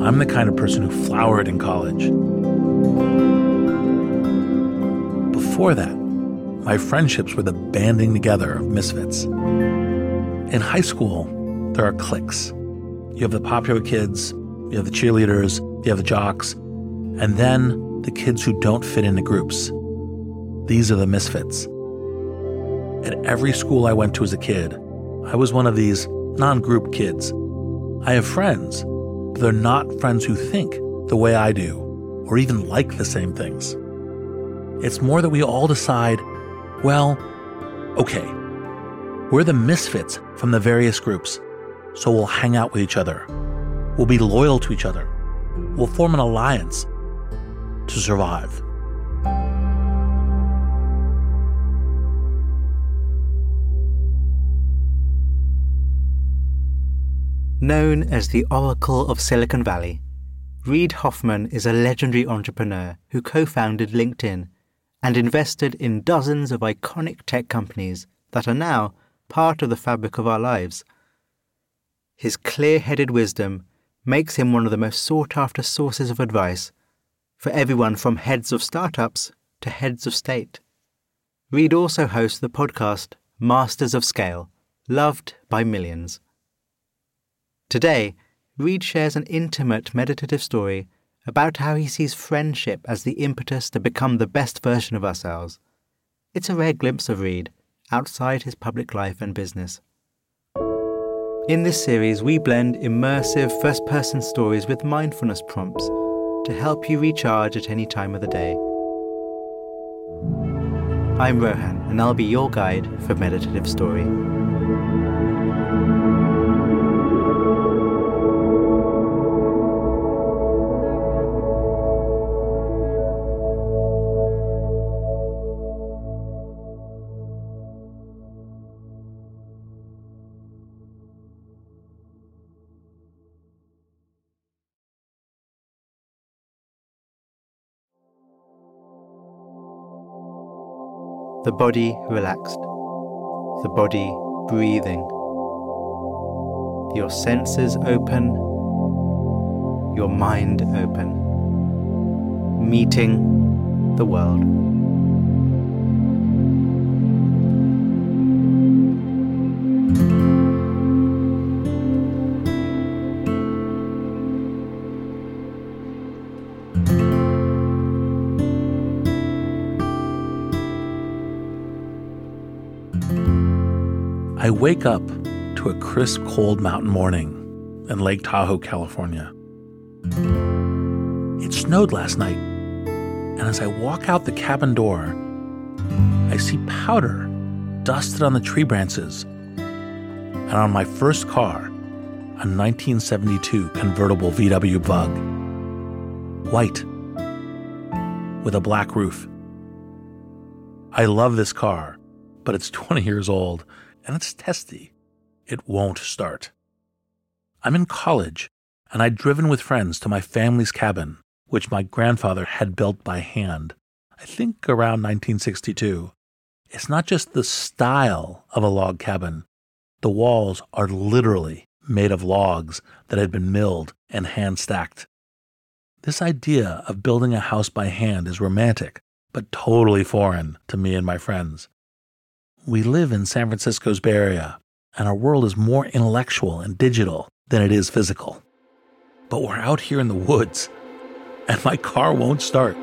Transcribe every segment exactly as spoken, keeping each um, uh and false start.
I'm the kind of person who flowered in college. Before that, my friendships were the banding together of misfits. In high school, there are cliques. You have the popular kids, you have the cheerleaders, you have the jocks, and then the kids who don't fit into groups. These are the misfits. At every school I went to as a kid, I was one of these non-group kids. I have friends, but they're not friends who think the way I do, or even like the same things. It's more that we all decide, well, okay, we're the misfits from the various groups, so we'll hang out with each other. We'll be loyal to each other. We'll form an alliance to survive. Known as the Oracle of Silicon Valley, Reid Hoffman is a legendary entrepreneur who co-founded LinkedIn and invested in dozens of iconic tech companies that are now part of the fabric of our lives. His clear-headed wisdom makes him one of the most sought-after sources of advice for everyone from heads of startups to heads of state. Reid also hosts the podcast Masters of Scale, loved by millions. Today, Reid shares an intimate meditative story about how he sees friendship as the impetus to become the best version of ourselves. It's a rare glimpse of Reid outside his public life and business. In this series, we blend immersive first-person stories with mindfulness prompts to help you recharge at any time of the day. I'm Rohan, and I'll be your guide for Meditative Story. The body relaxed, the body breathing, your senses open, your mind open, meeting the world. I wake up to a crisp, cold mountain morning in Lake Tahoe, California. It snowed last night, and as I walk out the cabin door, I see powder dusted on the tree branches and on my first car, a nineteen seventy-two convertible V W Bug, white, with a black roof. I love this car, but it's twenty years old, and it's testy. It won't start. I'm in college, and I'd driven with friends to my family's cabin, which my grandfather had built by hand, I think around nineteen sixty-two. It's not just the style of a log cabin. The walls are literally made of logs that had been milled and hand-stacked. This idea of building a house by hand is romantic, but totally foreign to me and my friends. We live in San Francisco's Bay Area, and our world is more intellectual and digital than it is physical. But we're out here in the woods, and my car won't start.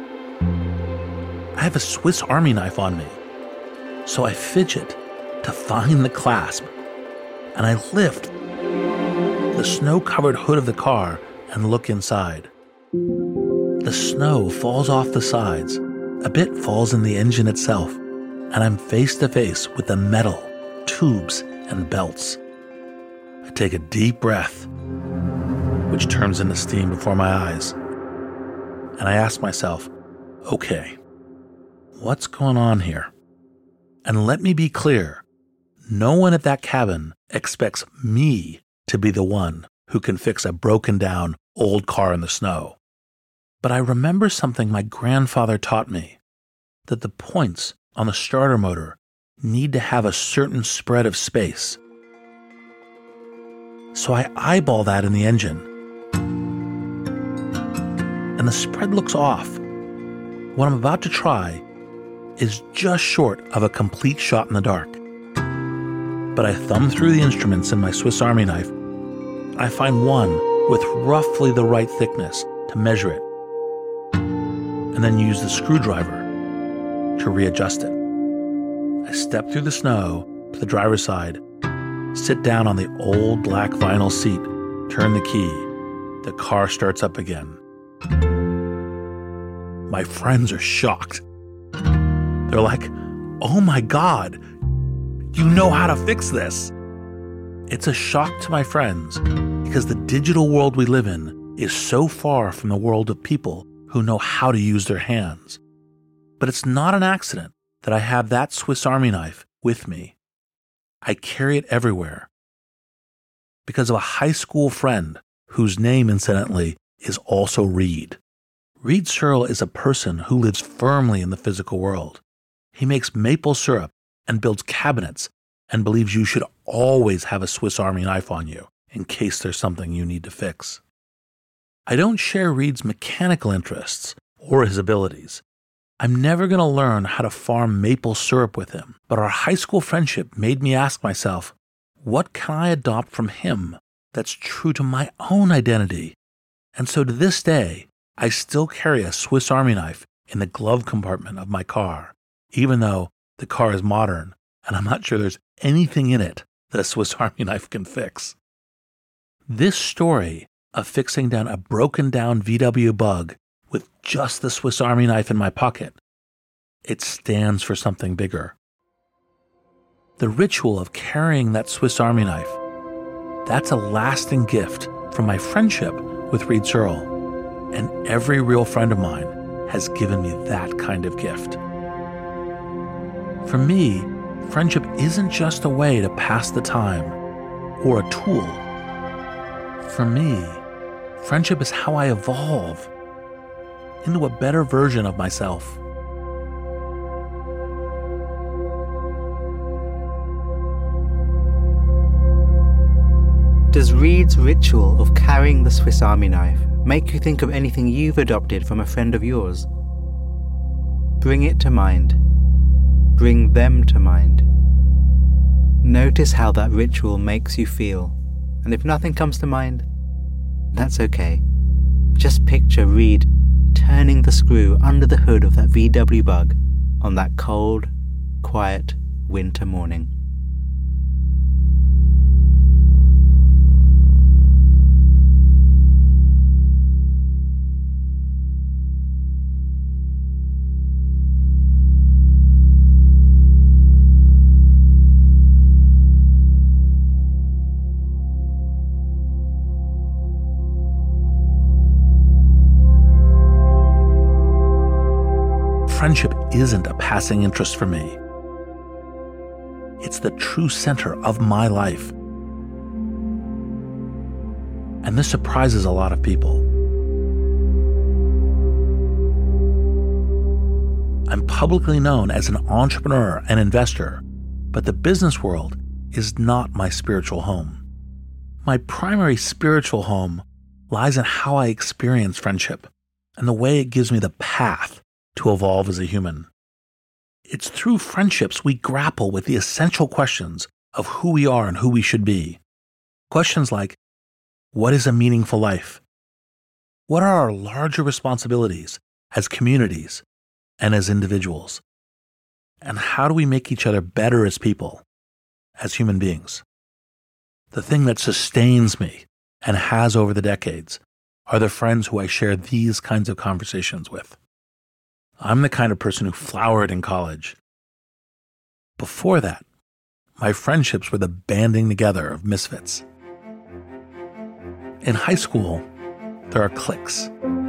I have a Swiss Army knife on me, so I fidget to find the clasp, and I lift the snow-covered hood of the car and look inside. The snow falls off the sides, a bit falls in the engine itself, and I'm face to face with the metal, tubes, and belts. I take a deep breath, which turns into steam before my eyes, and I ask myself, okay, what's going on here? And let me be clear, no one at that cabin expects me to be the one who can fix a broken down old car in the snow. But I remember something my grandfather taught me, that the points on the starter motor need to have a certain spread of space. So I eyeball that in the engine. and the spread looks off. What I'm about to try is just short of a complete shot in the dark. But I thumb through the instruments in my Swiss Army knife. I find one with roughly the right thickness to measure it, and then use the screwdriver to readjust it. I step through the snow to the driver's side, sit down on the old black vinyl seat, turn the key. The car starts up again. My friends are shocked. They're like, "Oh my God, you know how to fix this." It's a shock to my friends because the digital world we live in is so far from the world of people who know how to use their hands. But it's not an accident that I have that Swiss Army knife with me. I carry it everywhere because of a high school friend whose name, incidentally, is also Reed. Reed Searle is a person who lives firmly in the physical world. He makes maple syrup and builds cabinets and believes you should always have a Swiss Army knife on you in case there's something you need to fix. I don't share Reed's mechanical interests or his abilities. I'm never going to learn how to farm maple syrup with him, but our high school friendship made me ask myself, what can I adopt from him that's true to my own identity? And so to this day, I still carry a Swiss Army knife in the glove compartment of my car, even though the car is modern and I'm not sure there's anything in it that a Swiss Army knife can fix. This story of fixing down a broken down V W Bug with just the Swiss Army knife in my pocket, it stands for something bigger. The ritual of carrying that Swiss Army knife, that's a lasting gift from my friendship with Reed Searle, and every real friend of mine has given me that kind of gift. For me, friendship isn't just a way to pass the time or a tool. For me, friendship is how I evolve into a better version of myself. Does Reed's ritual of carrying the Swiss Army knife make you think of anything you've adopted from a friend of yours? Bring it to mind. Bring them to mind. Notice how that ritual makes you feel, and if nothing comes to mind, that's okay. Just picture Reed turning the screw under the hood of that V W Bug on that cold, quiet winter morning. Friendship isn't a passing interest for me. It's the true center of my life. And this surprises a lot of people. I'm publicly known as an entrepreneur and investor, but the business world is not my spiritual home. My primary spiritual home lies in how I experience friendship and the way it gives me the path to evolve as a human. It's through friendships we grapple with the essential questions of who we are and who we should be. Questions like, what is a meaningful life? What are our larger responsibilities as communities and as individuals? And how do we make each other better as people, as human beings? The thing that sustains me and has over the decades are the friends who I share these kinds of conversations with. I'm the kind of person who flowered in college. Before that, my friendships were the banding together of misfits. In high school, there are cliques.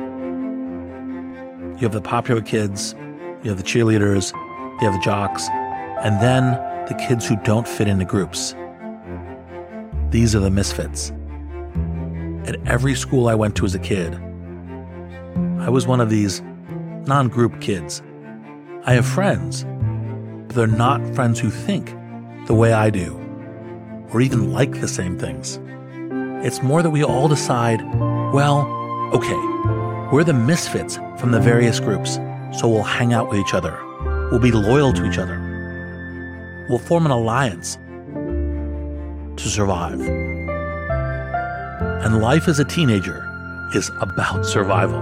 You have the popular kids, you have the cheerleaders, you have the jocks, and then the kids who don't fit into groups. These are the misfits. At every school I went to as a kid, I was one of these non-group kids. I have friends, but they're not friends who think the way I do, or even like the same things. It's more that we all decide, well, okay, We're the misfits from the various groups, so we'll hang out with each other. We'll be loyal to each other. We'll form an alliance to survive. And life as a teenager is about survival.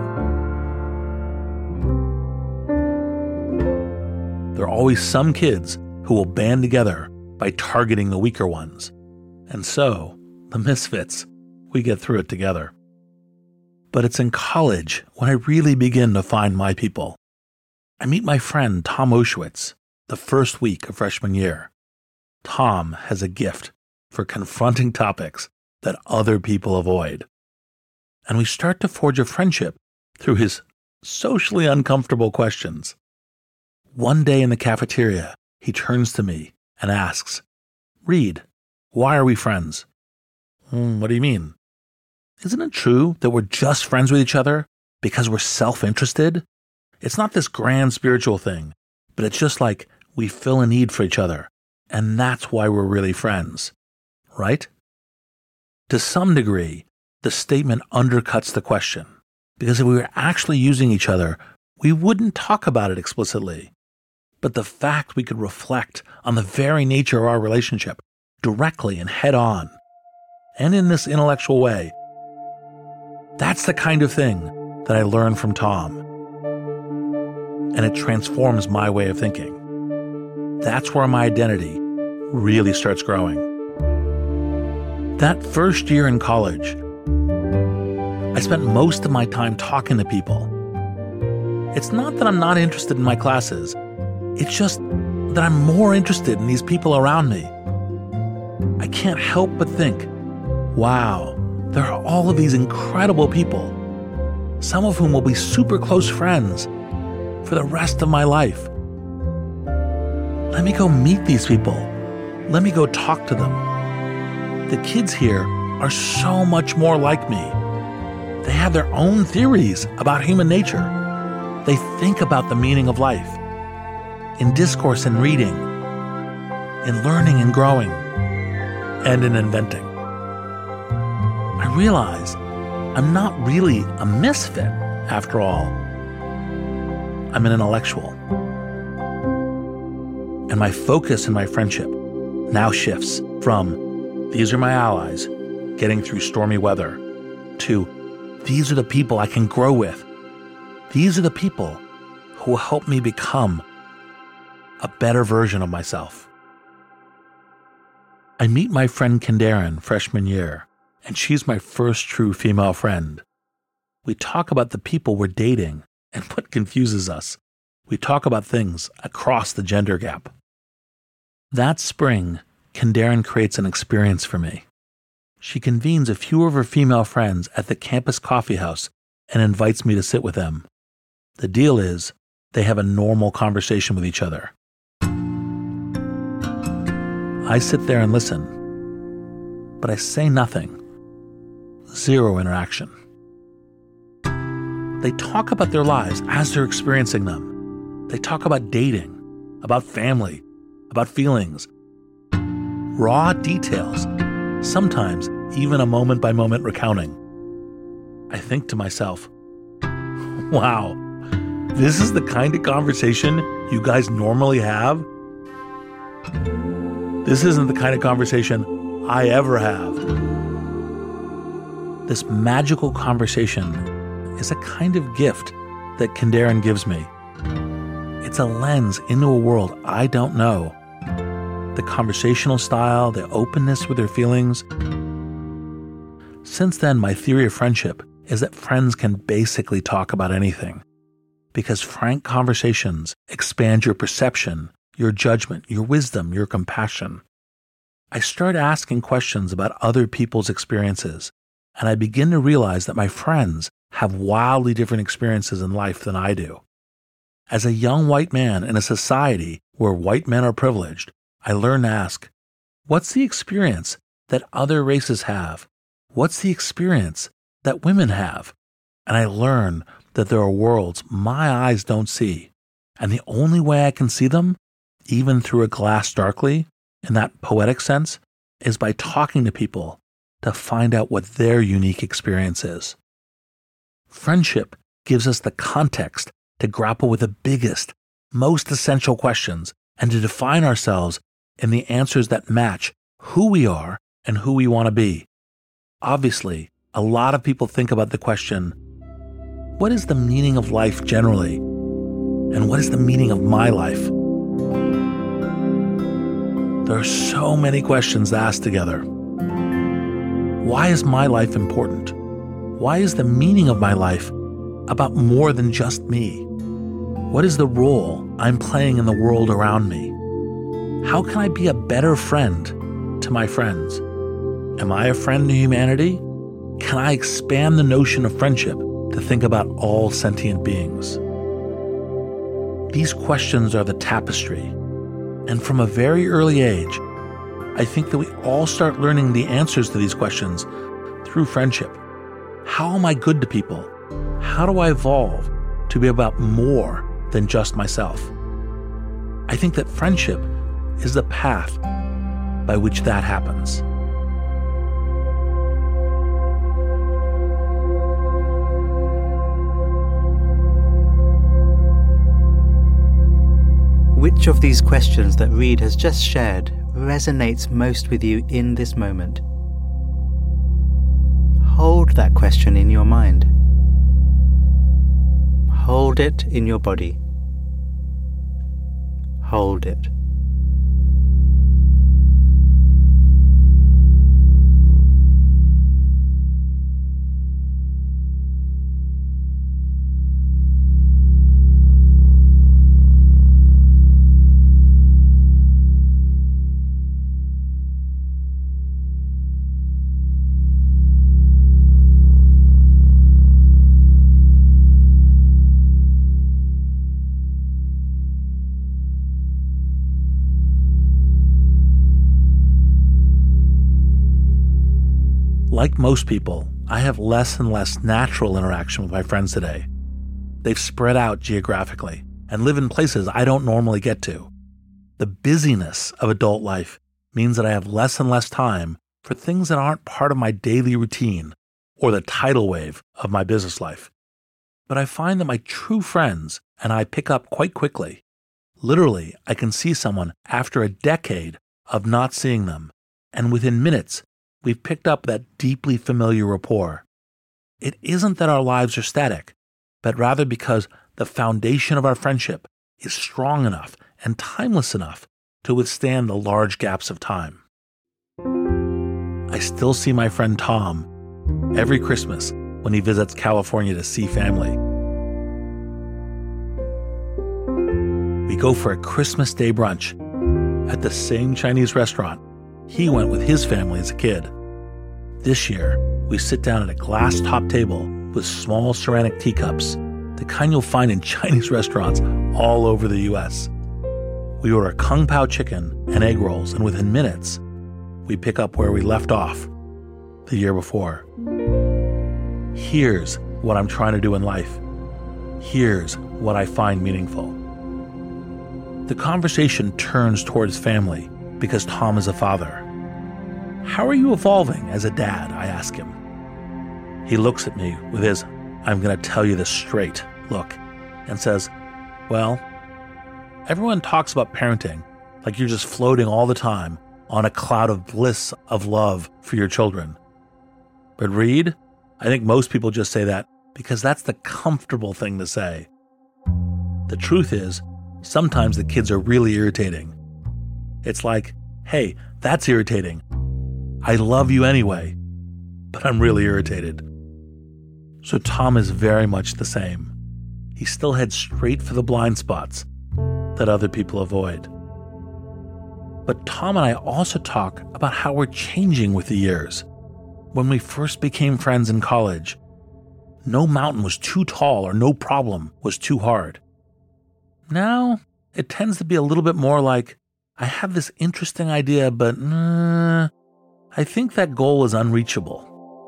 There are always some kids who will band together by targeting the weaker ones. And so, the misfits, we get through it together. But it's in college when I really begin to find my people. I meet my friend Tom Oshwitz the first week of freshman year. Tom has a gift for confronting topics that other people avoid. And we start to forge a friendship through his socially uncomfortable questions. One day in the cafeteria, he turns to me and asks, "Reed, why are we friends?" Hmm, what do you mean? Isn't it true that we're just friends with each other because we're self-interested? It's not this grand spiritual thing, but it's just like we fill a need for each other, and that's why we're really friends, right? To some degree, the statement undercuts the question, because if we were actually using each other, we wouldn't talk about it explicitly. But the fact we could reflect on the very nature of our relationship directly and head on, and in this intellectual way, that's the kind of thing that I learned from Tom. And it transforms my way of thinking. That's where my identity really starts growing. That first year in college, I spent most of my time talking to people. It's not that I'm not interested in my classes. It's just that I'm more interested in these people around me. I can't help but think, wow, there are all of these incredible people, some of whom will be super close friends for the rest of my life. Let me go meet these people. Let me go talk to them. The kids here are so much more like me. They have their own theories about human nature. They think about the meaning of life, in discourse and reading, in learning and growing, and in inventing. I realize I'm not really a misfit after all. I'm an intellectual. And my focus in my friendship now shifts from these are my allies, getting through stormy weather, to these are the people I can grow with. These are the people who will help me become a better version of myself. I meet my friend Kendarin freshman year, and she's my first true female friend. We talk about the people we're dating and what confuses us. We talk about things across the gender gap. That spring, Kendarin creates an experience for me. She convenes a few of her female friends at the campus coffee house and invites me to sit with them. The deal is, they have a normal conversation with each other. I sit there and listen, but I say nothing. Zero interaction. They talk about their lives as they're experiencing them. They talk about dating, about family, about feelings. Raw details, sometimes even a moment-by-moment recounting. I think to myself, wow, this is the kind of conversation you guys normally have? This isn't the kind of conversation I ever have. This magical conversation is a kind of gift that Kendarin gives me. It's a lens into a world I don't know. The conversational style, the openness with their feelings. Since then, my theory of friendship is that friends can basically talk about anything, because frank conversations expand your perception, your judgment, your wisdom, your compassion. I start asking questions about other people's experiences, and I begin to realize that my friends have wildly different experiences in life than I do. As a young white man in a society where white men are privileged, I learn to ask, what's the experience that other races have? What's the experience that women have? And I learn that there are worlds my eyes don't see. And the only way I can see them, even through a glass darkly, in that poetic sense, is by talking to people to find out what their unique experience is. Friendship gives us the context to grapple with the biggest, most essential questions and to define ourselves in the answers that match who we are and who we want to be. Obviously, a lot of people think about the question, what is the meaning of life generally? And what is the meaning of my life? There are so many questions to ask together. Why is my life important? Why is the meaning of my life about more than just me? What is the role I'm playing in the world around me? How can I be a better friend to my friends? Am I a friend to humanity? Can I expand the notion of friendship to think about all sentient beings? These questions are the tapestry, and from a very early age, I think that we all start learning the answers to these questions through friendship. How am I good to people? How do I evolve to be about more than just myself? I think that friendship is the path by which that happens. Which of these questions that Reid has just shared resonates most with you in this moment? Hold that question in your mind. Hold it in your body. Hold it. Like most people, I have less and less natural interaction with my friends today. They've spread out geographically and live in places I don't normally get to. The busyness of adult life means that I have less and less time for things that aren't part of my daily routine or the tidal wave of my business life. But I find that my true friends and I pick up quite quickly. Literally, I can see someone after a decade of not seeing them, and within minutes, we've picked up that deeply familiar rapport. It isn't that our lives are static, but rather because the foundation of our friendship is strong enough and timeless enough to withstand the large gaps of time. I still see my friend Tom every Christmas when he visits California to see family. We go for a Christmas Day brunch at the same Chinese restaurant he went with his family as a kid. This year, we sit down at a glass-top table with small ceramic teacups, the kind you'll find in Chinese restaurants all over the U S. We order Kung Pao chicken and egg rolls, and within minutes, we pick up where we left off the year before. Here's what I'm trying to do in life. Here's what I find meaningful. The conversation turns towards family because Tom is a father. How are you evolving as a dad? I ask him. He looks at me with his, I'm going to tell you this straight look, and says, well, everyone talks about parenting like you're just floating all the time on a cloud of bliss of love for your children. But Reid, I think most people just say that because that's the comfortable thing to say. The truth is, sometimes the kids are really irritating. It's like, hey, that's irritating. I love you anyway, but I'm really irritated. So Tom is very much the same. He still heads straight for the blind spots that other people avoid. But Tom and I also talk about how we're changing with the years. When we first became friends in college, no mountain was too tall or no problem was too hard. Now, it tends to be a little bit more like, I have this interesting idea, but uh, I think that goal is unreachable.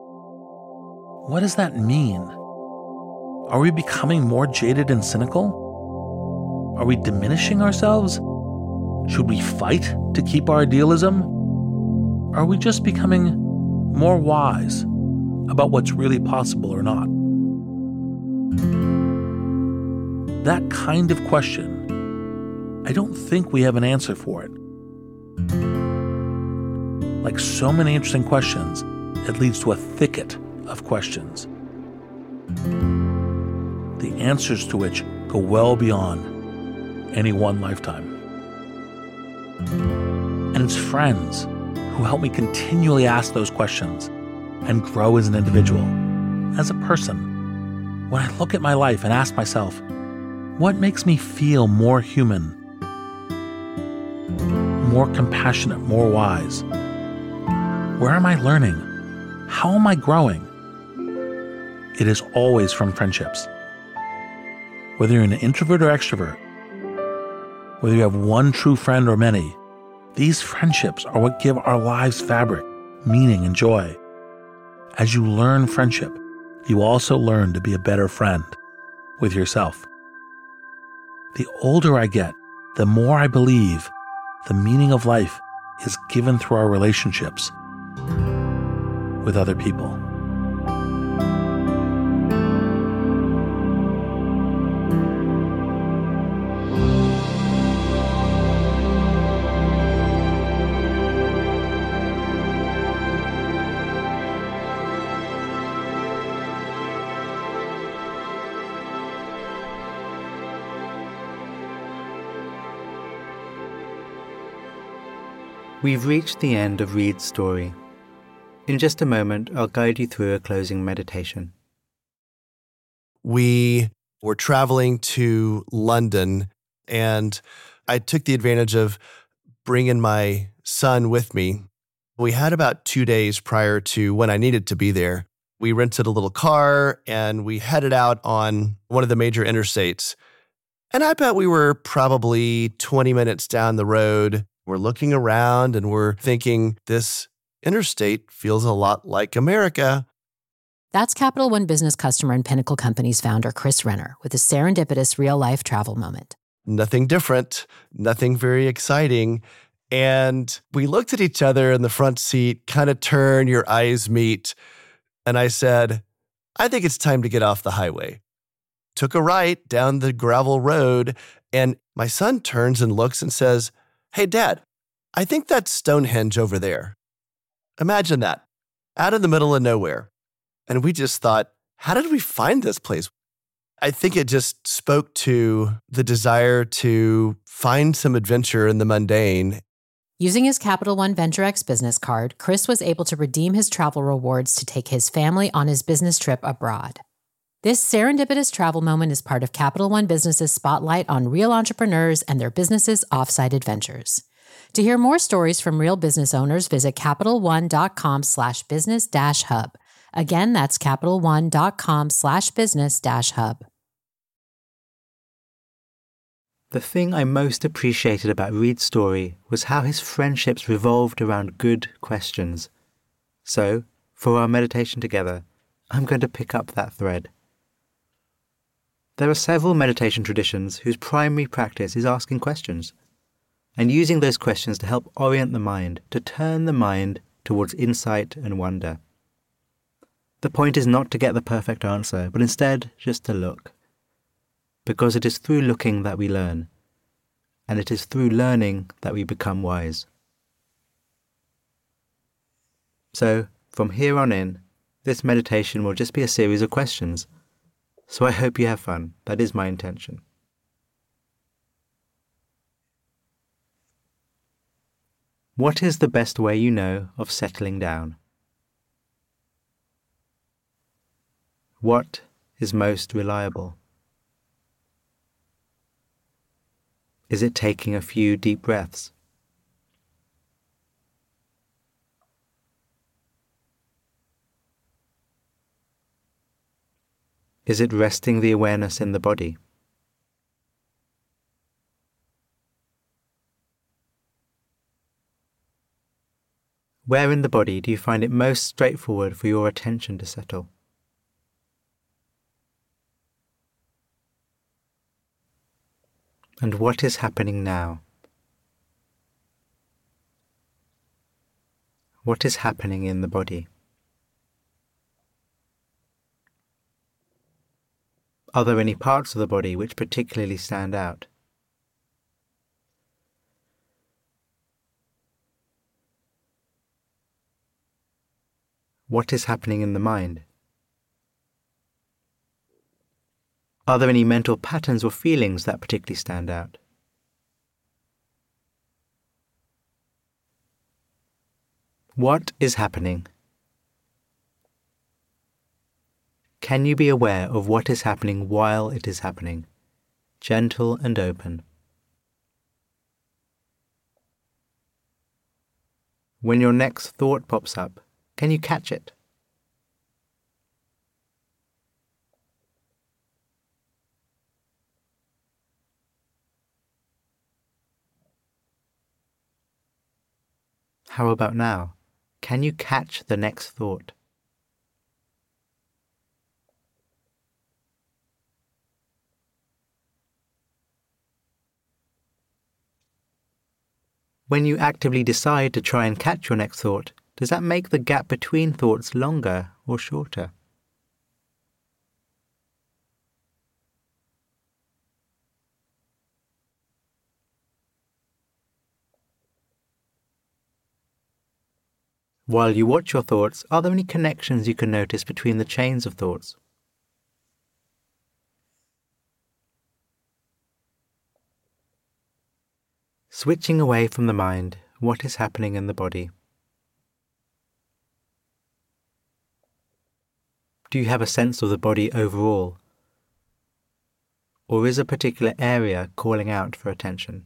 What does that mean? Are we becoming more jaded and cynical? Are we diminishing ourselves? Should we fight to keep our idealism? Are we just becoming more wise about what's really possible or not? That kind of question, I don't think we have an answer for it. Like so many interesting questions, it leads to a thicket of questions, the answers to which go well beyond any one lifetime. And it's friends who help me continually ask those questions and grow as an individual, as a person. When I look at my life and ask myself, what makes me feel more human, more compassionate, more wise? Where am I learning? How am I growing? It is always from friendships. Whether you're an introvert or extrovert, whether you have one true friend or many, these friendships are what give our lives fabric, meaning, and joy. As you learn friendship, you also learn to be a better friend with yourself. The older I get, the more I believe the meaning of life is given through our relationships with other people. We've reached the end of Reed's story. In just a moment, I'll guide you through a closing meditation. We were traveling to London, and I took the advantage of bringing my son with me. We had about two days prior to when I needed to be there. We rented a little car, and we headed out on one of the major interstates. And I bet we were probably twenty minutes down the road. We're looking around and we're thinking, this interstate feels a lot like America. That's Capital One Business customer and Pinnacle Companies founder Chris Renner with a serendipitous real-life travel moment. Nothing different, nothing very exciting. And we looked at each other in the front seat, kind of turn, your eyes meet. And I said, I think it's time to get off the highway. Took a right down the gravel road, and my son turns and looks and says, hey, Dad, I think that's Stonehenge over there. Imagine that, out in the middle of nowhere. And we just thought, how did we find this place? I think it just spoke to the desire to find some adventure in the mundane. Using his Capital One Venture X business card, Chris was able to redeem his travel rewards to take his family on his business trip abroad. This serendipitous travel moment is part of Capital One Business's spotlight on real entrepreneurs and their businesses' offsite adventures. To hear more stories from real business owners, visit CapitalOne.com slash business dash hub. Again, that's CapitalOne.com slash business dash hub. The thing I most appreciated about Reed's story was how his friendships revolved around good questions. So, for our meditation together, I'm going to pick up that thread. There are several meditation traditions whose primary practice is asking questions, and using those questions to help orient the mind, to turn the mind towards insight and wonder. The point is not to get the perfect answer, but instead just to look. Because it is through looking that we learn, and it is through learning that we become wise. So, from here on in, this meditation will just be a series of questions. So I hope you have fun. That is my intention. What is the best way you know of settling down? What is most reliable? Is it taking a few deep breaths? Is it resting the awareness in the body? Where in the body do you find it most straightforward for your attention to settle? And what is happening now? What is happening in the body? Are there any parts of the body which particularly stand out? What is happening in the mind? Are there any mental patterns or feelings that particularly stand out? What is happening? Can you be aware of what is happening while it is happening? Gentle and open. When your next thought pops up, can you catch it? How about now? Can you catch the next thought? When you actively decide to try and catch your next thought, does that make the gap between thoughts longer or shorter? While you watch your thoughts, are there any connections you can notice between the chains of thoughts? Switching away from the mind, what is happening in the body? Do you have a sense of the body overall? Or is a particular area calling out for attention?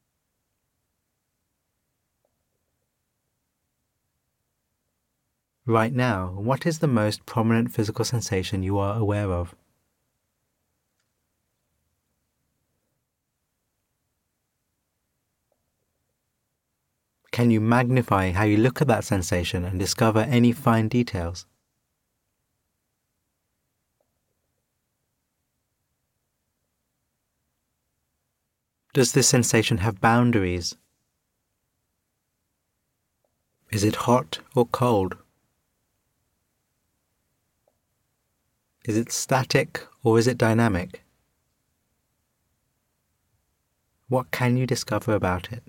Right now, what is the most prominent physical sensation you are aware of? Can you magnify how you look at that sensation and discover any fine details? Does this sensation have boundaries? Is it hot or cold? Is it static or is it dynamic? What can you discover about it?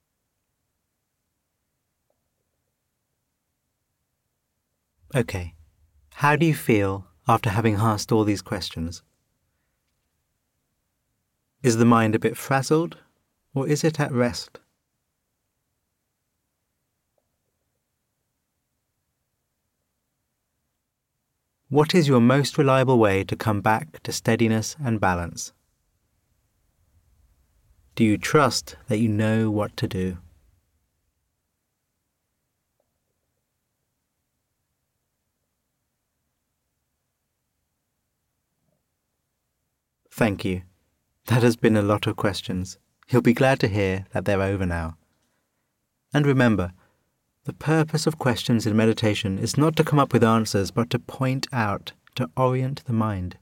Okay, how do you feel after having asked all these questions? Is the mind a bit frazzled or is it at rest? What is your most reliable way to come back to steadiness and balance? Do you trust that you know what to do? Thank you. That has been a lot of questions. You'll be glad to hear that they're over now. And remember, the purpose of questions in meditation is not to come up with answers, but to point out, to orient the mind.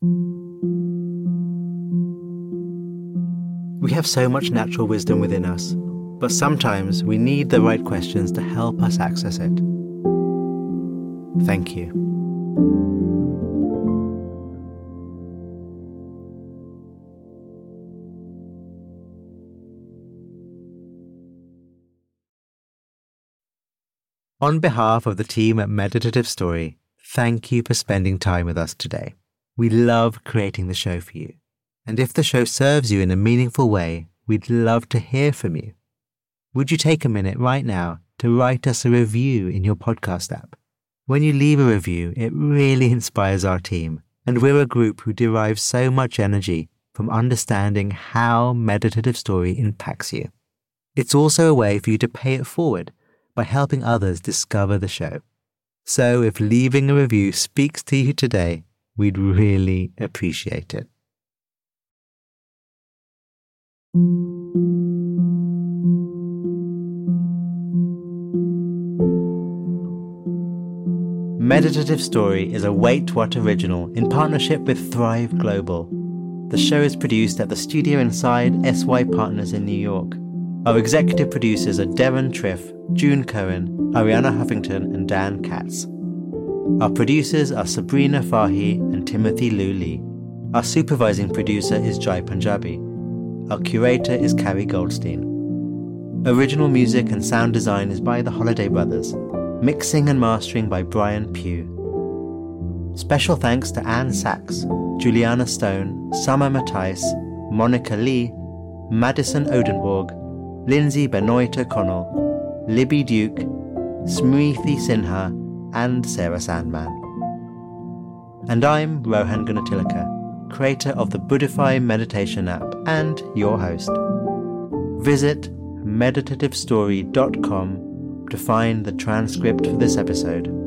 We have so much natural wisdom within us, but sometimes we need the right questions to help us access it. Thank you. On behalf of the team at Meditative Story, thank you for spending time with us today. We love creating the show for you. And if the show serves you in a meaningful way, we'd love to hear from you. Would you take a minute right now to write us a review in your podcast app? When you leave a review, it really inspires our team, and we're a group who derive so much energy from understanding how Meditative Story impacts you. It's also a way for you to pay it forward by helping others discover the show. So if leaving a review speaks to you today, we'd really appreciate it. Meditative Story is a Wait What original in partnership with Thrive Global. The show is produced at the Studio Inside S Y Partners in New York. Our executive producers are Devon Triff, June Cohen, Ariana Huffington, and Dan Katz. Our producers are Sabrina Fahy and Timothy Luli. Our supervising producer is Jai Punjabi. Our curator is Carrie Goldstein. Original music and sound design is by the Holiday Brothers. Mixing and mastering by Brian Pugh. Special thanks to Anne Sachs, Juliana Stone, Summer Matthijs, Monica Lee, Madison Odenborg, Lindsay Benoit O'Connell, Libby Duke, Smriti Sinha, and Sarah Sandman. And I'm Rohan Gunatilaka, creator of the Buddhify meditation app and your host. Visit meditative story dot com to find the transcript for this episode.